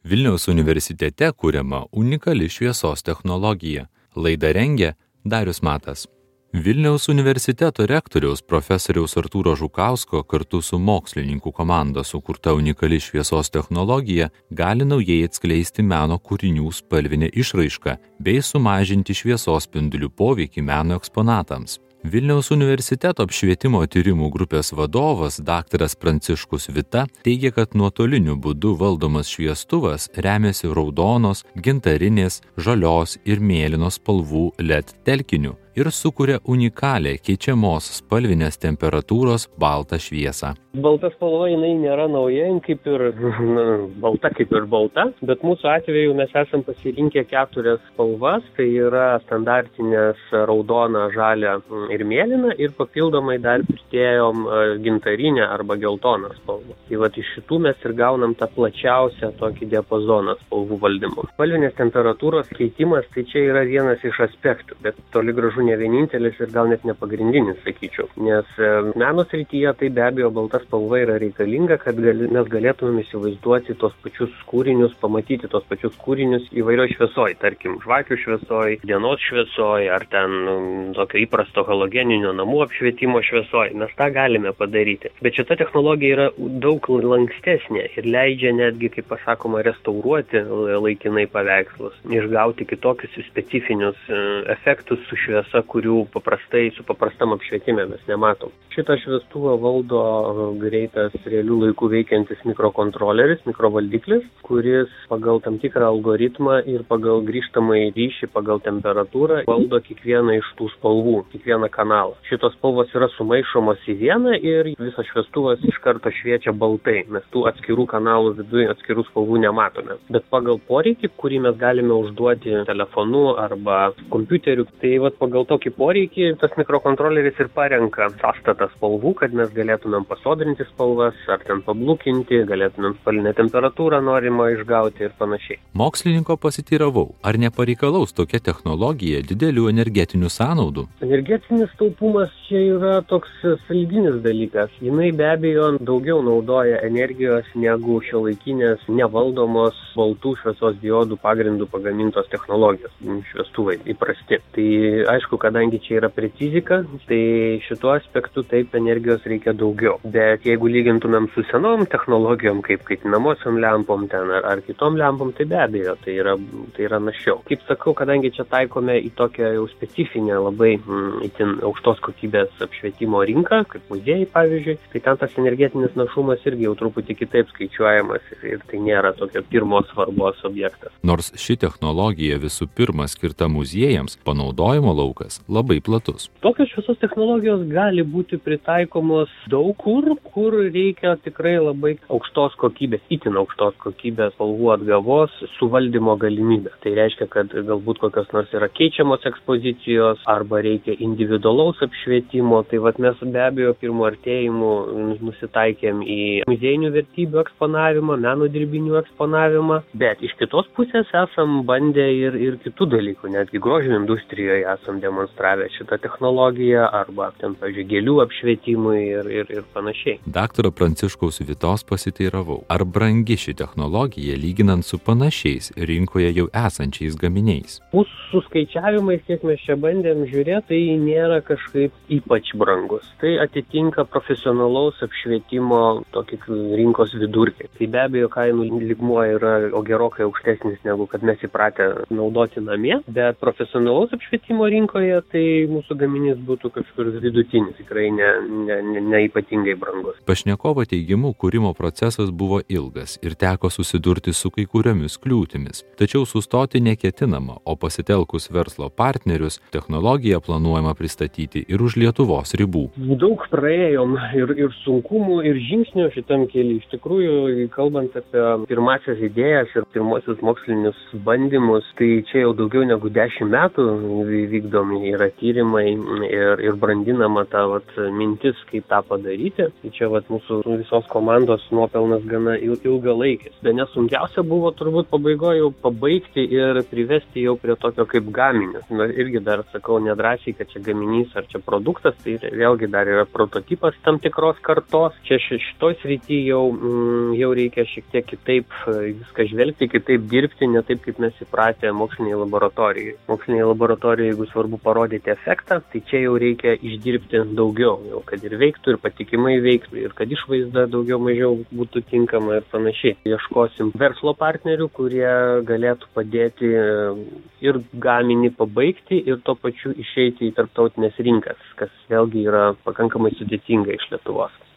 Vilniaus universitete kuriama unikali šviesos technologija. Laidą rengia Darius Matas. Vilniaus universiteto rektoriaus profesoriaus Artūro Žukausko kartu su mokslininkų komanda sukurta unikali šviesos technologija gali naujai atskleisti meno kūrinių spalvinę išraišką bei sumažinti šviesos spindulių poveikį meno eksponatams. Vilniaus universiteto apšvietimo tyrimų grupės vadovas dr. Pranciškus Vita teigia, kad nuotoliniu būdu valdomas šviestuvas remiasi raudonos, gintarinės, žalios ir mėlynos spalvų LED telkiniu ir sukuria unikalią keičiamos spalvinės temperatūros baltą šviesą. Balta spalva jinai nėra nauja, kaip ir balta, bet mūsų atveju mes esam pasirinkę 4 spalvas, tai yra standartinės raudona, žalia ir mėlyna ir papildomai dar pridėjom gintarinę arba geltoną spalvą. Tai vat iš šitų mes ir gaunam tą plačiausią tokį diapazoną spalvų valdymo. Spalvinės temperatūros keitimas tai čia yra vienas iš aspektų, bet toli gražu ne vienintelis ir gal net ne pagrindinis, sakyčiau. Nes meno srityje tai be abejo balta spalva yra reikalinga, kad mes galėtumėm įsivaizduoti tos pačius kūrinius, pamatyti tos pačius kūrinius įvairioj šviesoj, tarkim, žvakių šviesoj, dienos šviesoj, ar ten tokio įprasto halogeninio namų apšvietimo šviesoj. Mes tą galime padaryti. Bet šita technologija yra daug lankstesnė ir leidžia netgi, kaip pasakoma, restauruoti laikinai paveikslus, išgauti kitokius specifinius efektus su šviesa, kurių su paprastam apšvietime mes nematom. Šitą šviestuvą valdo greitas realių laikų veikiantis mikrokontroleris, mikrovaldiklis, kuris pagal tam tikrą algoritmą ir pagal grįžtamąjį ryšį, pagal temperatūrą valdo kiekvieną iš tų spalvų, kiekvieną kanalą. Šitos spalvos yra sumaišomos į vieną ir visas šviestuvas iš karto šviečia baltai. Mes tų atskirų kanalų viduje atskirų spalvų nematome. Bet pagal poreikį, kurį mes galime užduoti telefonu arba kompiuteriu, tai pagal tokį poreikį tas mikrokontroleris ir parenka sąstatą spalvų, kad mes galėtumėm pasodrinti spalvas, ar ten pablukinti, galėtumėm spalvinę temperatūrą norimą išgauti ir panašiai. Mokslininko pasiteiravau, ar nepareikalaus tokia technologija didelių energetinių sąnaudų? Energetinis taupumas čia yra toks sąlyginis dalykas. Jinai be abejo daugiau naudoja energijos negu šiuolaikinės nevaldomos baltų šviesos diodų pagrindų pagamintos technologijos, šviestuvai įprasti. Tai aišku, kadangi čia yra precizika, tai šituo aspektu taip energijos reikia daugiau. Bet jeigu lygintumėm su senom technologijom, kaip kaitinamosiom lempom ten ar kitom lempom, tai be abejo, tai yra našiau. Kaip sakau, kadangi čia taikome į tokią jau specifinę, labai itin aukštos kokybės apšvietimo rinką, kaip muziejai pavyzdžiui, tai ten tas energetinis našumas irgi jau truputį kitaip skaičiuojamas ir tai nėra tokio pirmos svarbos objektas. Nors ši technologija visų pirma skirta muziejams, panaudojimo laukas labai platus. Tokios šviesos technologijos gali būti pritaikomos daug kur reikia tikrai labai aukštos kokybės, itin aukštos kokybės spalvų atgavos suvaldymo galimybę. Tai reiškia, kad galbūt kokios nors yra keičiamos ekspozicijos arba reikia individualaus apšvietimo. Tai mes be abejo pirmo artėjimu nusitaikėm į muziejinių vertybių eksponavimą, meno dirbinių eksponavimą, bet iš kitos pusės esam bandę ir kitų dalykų, netgi grožio industrijoje esam demonstravę šitą technologiją arba ten, pavyzdžiui, gėlių apšvietimui ir panašiai. Dr. Pranciškaus Vitos pasiteiravau, ar brangi ši technologija lyginant su panašiais rinkoje jau esančiais gaminiais? Mūsų skaičiavimais, kiek mes čia bandėm žiūrėti, tai nėra kažkaip ypač brangus. Tai atitinka profesionalaus apšvietimo tokį rinkos vidurkį. Tai be abejo kainų lygmuo yra gerokai aukštesnis negu kad mes įpratę naudoti namie, bet profesionalaus apšvietimo rinkoje tai mūsų gaminys būtų kažkur vidutinis, tikrai ne ypatingai brangus. Pašnekovo teigimu, kūrimo procesas buvo ilgas ir teko susidurti su kai kuriomis kliūtimis. Tačiau sustoti neketinama, o pasitelkus verslo partnerius, technologiją planuojama pristatyti ir už Lietuvos ribų. Daug praėjom ir sunkumų, ir žingsnių šitam kely. Iš tikrųjų, kalbant apie pirmasias idėjas ir pirmosius mokslinius bandymus, tai čia jau daugiau negu 10 metų vykdom daromi yra tyrimai ir brandinama ta mintis, kaip tą padaryti. Tai čia mūsų visos komandos nuopelnas gana ilgalaikis. Bene sunkiausia buvo turbūt pabaigoje jau pabaigti ir privesti jau prie tokio kaip gaminio. Irgi dar sakau nedrąsiai, kad čia gaminys ar čia produktas, tai vėlgi dar yra prototipas tam tikros kartos. Čia šitoj srity jau reikia šiek tiek kitaip viską žvelgti, kitaip dirbti, ne taip, kaip mes įpratę mokslinėje laboratorijoje. Mokslinėje laboratorijoje, jeigu svarbu parodyti efektą, tai čia jau reikia išdirbti daugiau, jau kad ir veiktų, ir patikimai veiktų, ir kad išvaizda daugiau mažiau būtų tinkama ir panašiai. Ieškosim verslo partnerių, kurie galėtų padėti ir gaminį pabaigti, ir tuo pačiu išeiti į tarptautinės rinkas, kas vėlgi yra pakankamai sudėtinga iš Lietuvos.